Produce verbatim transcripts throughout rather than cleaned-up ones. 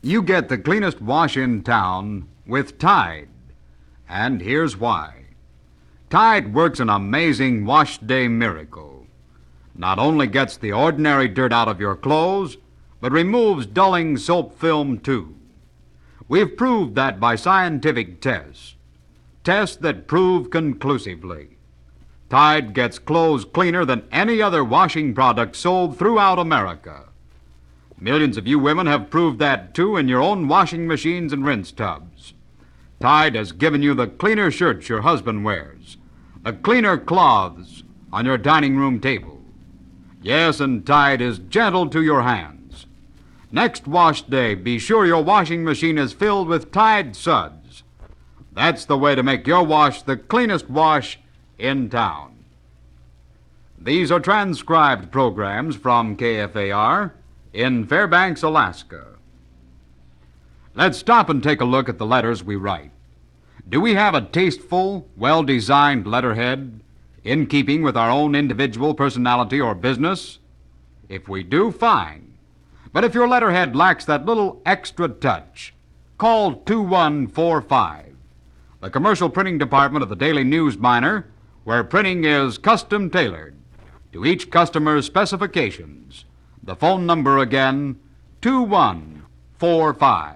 You get the cleanest wash in town with Tide. And here's why. Tide works an amazing wash day miracle. Not only gets the ordinary dirt out of your clothes, but removes dulling soap film too. We've proved that by scientific tests. Tests that prove conclusively. Tide gets clothes cleaner than any other washing product sold throughout America. Millions of you women have proved that, too, in your own washing machines and rinse tubs. Tide has given you the cleaner shirts your husband wears, the cleaner cloths on your dining room table. Yes, and Tide is gentle to your hands. Next wash day, be sure your washing machine is filled with Tide suds. That's the way to make your wash the cleanest wash in town. These are transcribed programs from K F A R in Fairbanks, Alaska. Let's stop and take a look at the letters we write. Do we have a tasteful, well-designed letterhead in keeping with our own individual personality or business? If we do, fine. But if your letterhead lacks that little extra touch, call two one four five, the commercial printing department of the Daily News Miner, where printing is custom tailored to each customer's specifications. The phone number again, two one four five.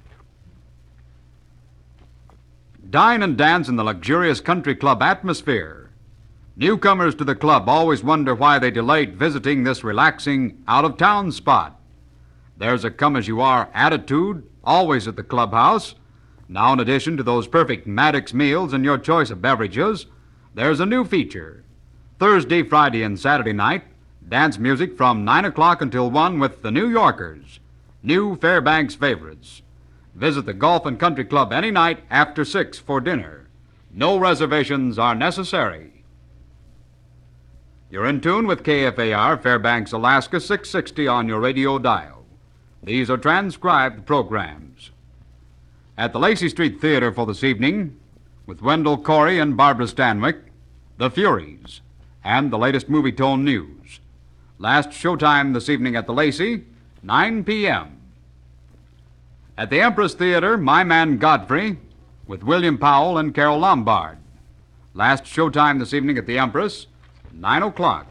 Dine and dance in the luxurious country club atmosphere. Newcomers to the club always wonder why they delayed visiting this relaxing, out-of-town spot. There's a come-as-you-are attitude always at the clubhouse. Now, in addition to those perfect Maddox meals and your choice of beverages, there's a new feature. Thursday, Friday, and Saturday night, dance music from nine o'clock until one with the New Yorkers, new Fairbanks favorites. Visit the Golf and Country Club any night after six for dinner. No reservations are necessary. You're in tune with K F A R, Fairbanks, Alaska, six sixty on your radio dial. These are transcribed programs. At the Lacey Street Theater for this evening, with Wendell Corey and Barbara Stanwyck, The Furies, and the latest Movie Tone news. Last showtime this evening at the Lacey, nine p.m. At the Empress Theater, My Man Godfrey, with William Powell and Carol Lombard. Last showtime this evening at the Empress, nine o'clock.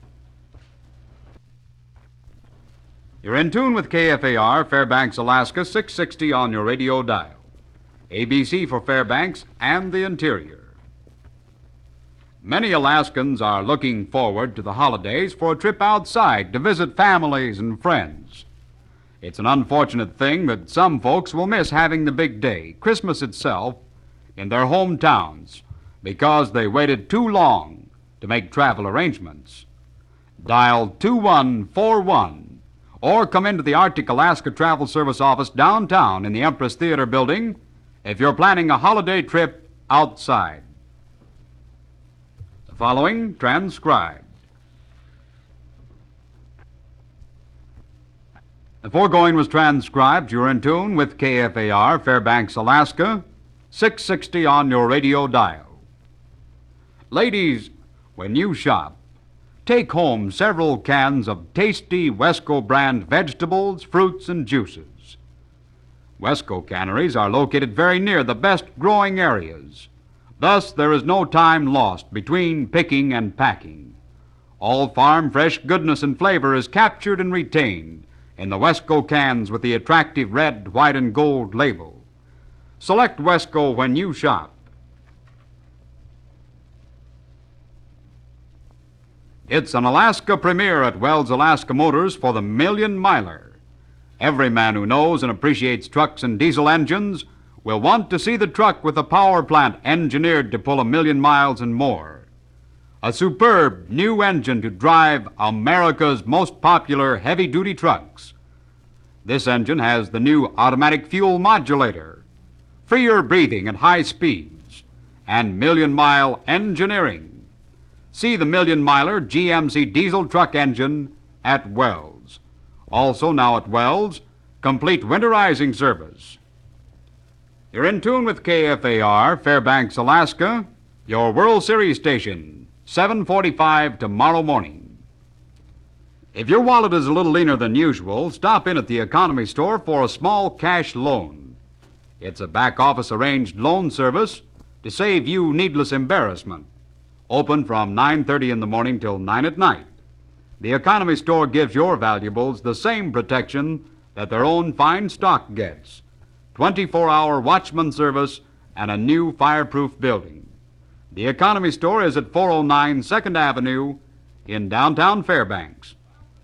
You're in tune with K F A R, Fairbanks, Alaska, six sixty on your radio dial. A B C for Fairbanks and the interior. Many Alaskans are looking forward to the holidays for a trip outside to visit families and friends. It's an unfortunate thing that some folks will miss having the big day, Christmas itself, in their hometowns because they waited too long to make travel arrangements. Dial two one four one or come into the Arctic Alaska Travel Service office downtown in the Empress Theater building if you're planning a holiday trip outside. The following transcribed. The foregoing was transcribed. You're in tune with K F A R, Fairbanks, Alaska, six sixty on your radio dial. Ladies, when you shop, take home several cans of tasty Wesco brand vegetables, fruits, and juices. Wesco canneries are located very near the best growing areas. Thus, there is no time lost between picking and packing. All farm fresh goodness and flavor is captured and retained in the Wesco cans with the attractive red, white, and gold label. Select Wesco when you shop. It's an Alaska premiere at Wells Alaska Motors for the Million Miler. Every man who knows and appreciates trucks and diesel engines will want to see the truck with a power plant engineered to pull a million miles and more. A superb new engine to drive America's most popular heavy-duty trucks. This engine has the new automatic fuel modulator, freer breathing at high speeds, and million-mile engineering. See the Million Miler G M C diesel truck engine at Wells. Also now at Wells, complete winterizing service. You're in tune with K F A R, Fairbanks, Alaska, your World Series station, seven forty-five tomorrow morning. If your wallet is a little leaner than usual, stop in at the Economy Store for a small cash loan. It's a back-office arranged loan service to save you needless embarrassment. Open from nine thirty in the morning till nine at night. The Economy Store gives your valuables the same protection that their own fine stock gets. twenty-four hour watchman service and a new fireproof building. The Economy Store is at four oh nine second Avenue in downtown Fairbanks.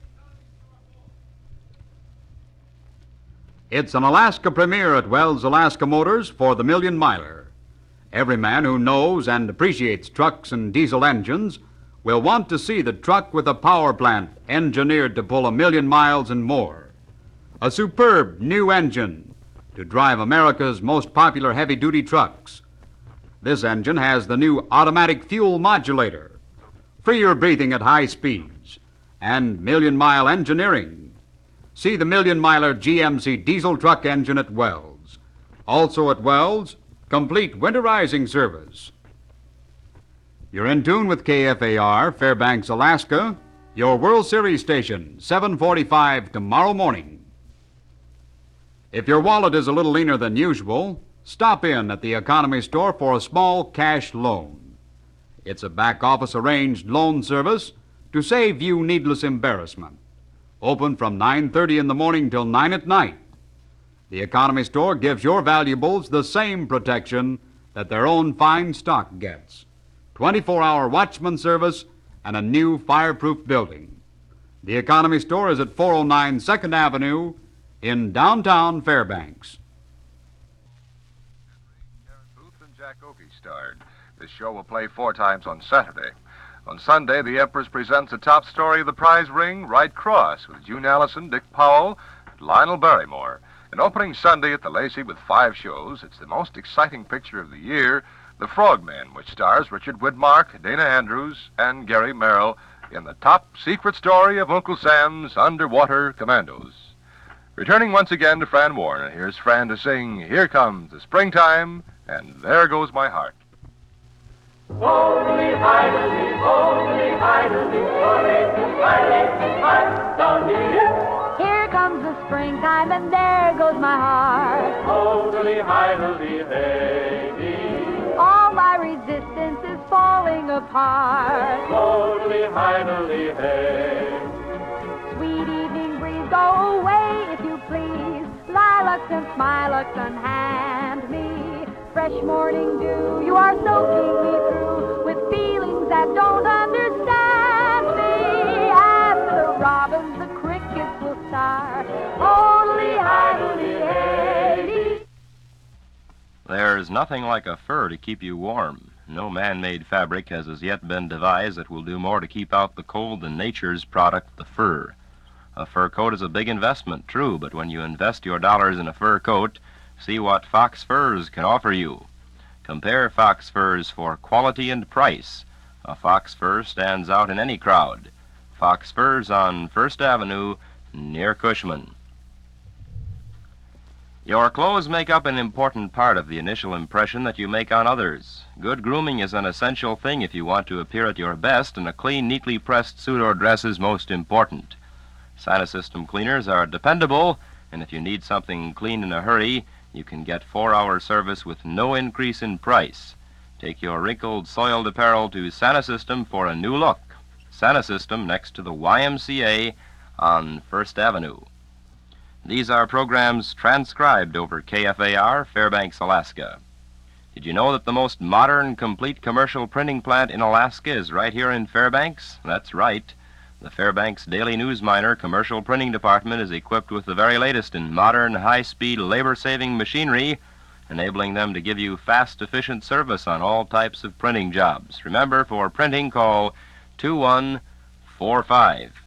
It's an Alaska premiere at Wells Alaska Motors for the Million Miler. Every man who knows and appreciates trucks and diesel engines will want to see the truck with a power plant engineered to pull a million miles and more. A superb new engine to drive America's most popular heavy-duty trucks. This engine has the new automatic fuel modulator, freer breathing at high speeds, and million-mile engineering. See the Million Miler G M C diesel truck engine at Wells. Also at Wells, complete winterizing service. You're in tune with K F A R, Fairbanks, Alaska, your World Series station, seven forty-five tomorrow morning. If your wallet is a little leaner than usual, stop in at the Economy Store for a small cash loan. It's a back-office arranged loan service to save you needless embarrassment. Open from nine thirty in the morning till nine at night. The Economy Store gives your valuables the same protection that their own fine stock gets. twenty-four hour watchman service and a new fireproof building. The Economy Store is at four oh nine second Avenue in downtown Fairbanks. Booth and Jack Oakey starred. This show will play four times on Saturday. On Sunday, the Empress presents the top story of the prize ring, Right Cross, with June Allison, Dick Powell, and Lionel Barrymore. And opening Sunday at the Lacey with five shows, it's the most exciting picture of the year, The Frogman, which stars Richard Widmark, Dana Andrews, and Gary Merrill in the top secret story of Uncle Sam's Underwater Commandos. Returning once again to Fran Warren, here's Fran to sing Here Comes the Springtime, and There Goes My Heart. Holy, idly, holy, idly, holy, idly, heart, don't need it. Here comes the springtime and there goes my heart. Holy, idly, hey, All my resistance is falling apart. holy, idly, hey. Sweet evening breeze, go away if you please. Lilacs and smilax unhand me. Fresh morning dew, you are soaking me through with feelings that don't understand me. After the robins, the crickets will start. Holy, idly, hey. There's nothing like a fur to keep you warm. No man-made fabric has as yet been devised that will do more to keep out the cold than nature's product, the fur. A fur coat is a big investment, true, but when you invest your dollars in a fur coat, see what Fox Furs can offer you. Compare Fox Furs for quality and price. A Fox Fur stands out in any crowd. Fox Furs on First Avenue, near Cushman. Your clothes make up an important part of the initial impression that you make on others. Good grooming is an essential thing if you want to appear at your best, and a clean, neatly pressed suit or dress is most important. Santasystem cleaners are dependable, and if you need something clean in a hurry, you can get four-hour service with no increase in price. Take your wrinkled, soiled apparel to Santasystem for a new look. Santasystem next to the Y M C A on First Avenue. These are programs transcribed over K F A R, Fairbanks, Alaska. Did you know that the most modern, complete commercial printing plant in Alaska is right here in Fairbanks? That's right. The Fairbanks Daily News Miner Commercial Printing Department is equipped with the very latest in modern, high-speed, labor-saving machinery, enabling them to give you fast, efficient service on all types of printing jobs. Remember, for printing, call two one four five.